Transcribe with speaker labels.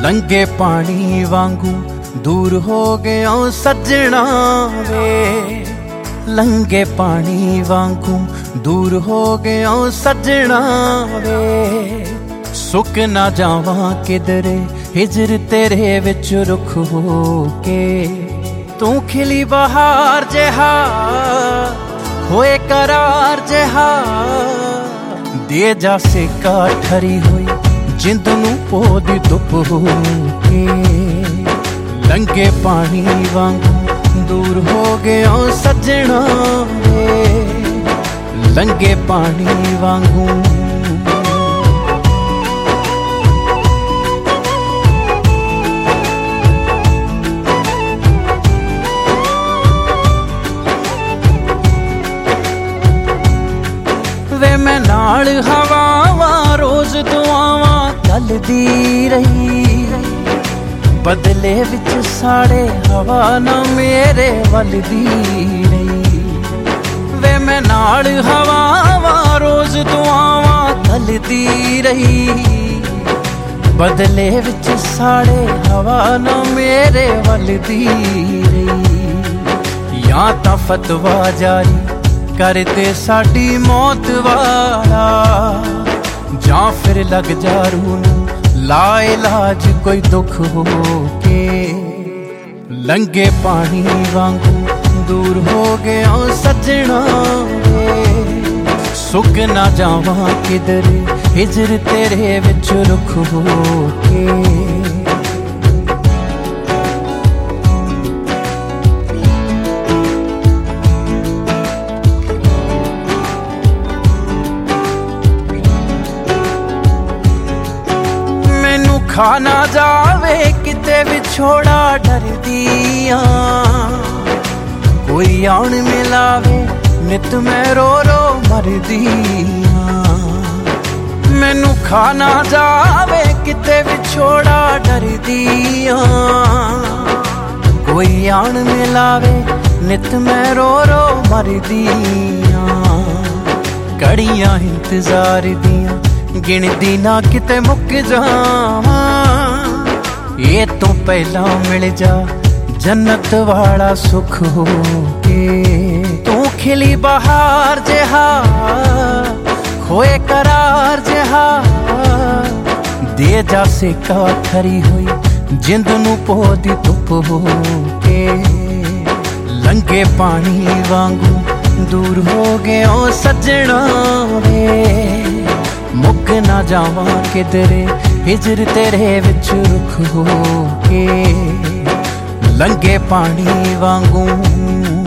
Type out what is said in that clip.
Speaker 1: लंघे पानी वांगू दूर हो गया सजना वे, लंघे पानी वांगू दूर हो गया सजना वे। सुक ना जावा किधरे हिजर तेरे विच रुख हो के, तू खिली बहार जहा होए करार जहा, दे जा सेका ठरी हुई जिंद नू पोदी धुप हो के। लंघे पानी वांगू दूर हो गया सजना वे, लंघे पानी वांगू। वे मैं नाल हवावा रोज दुआवा चलदी रही, बदले विच साड़े हवा ना मेरे वलदी रही। वे मैं नाल हवावा रोज दुआवा चलदी रही, बदले विच साड़े हवा ना मेरे वलदी रही। या तां फतवा जारी करते साडी मौत वाला, जां फिर लग जा रूह नू ला इलाज कोई दुख हो के। लंघे पानी वांगू दूर हो गया सजना वे, सुक ना जावा किधरे हिजर तेरे विच रुख हो के। खा ना जावे किते विछोड़ा डरदियां, कोई आन मिलावे नित मैं रो रो मरदियां। मैनू खा ना जावे किते विछोड़ा डरदियां, कोई आन मिलावे नित मैं रो रो मरदियां। कड़ियां इंतजार दियां गिनदी ना किते मुक जावा, ये तो पहला मिल जा जन्नत वाला सुख हो के। तू खिली बहार जहा खोए करार जहा, दे जा सेका ठरी हुई जिंद नू पोदी धुप हो के। लंघे पानी वांगू दूर हो गया सजना वे, मुक ना जावा किधरे हिजर तेरे विच रुख हो के। लंघे पानी वांगू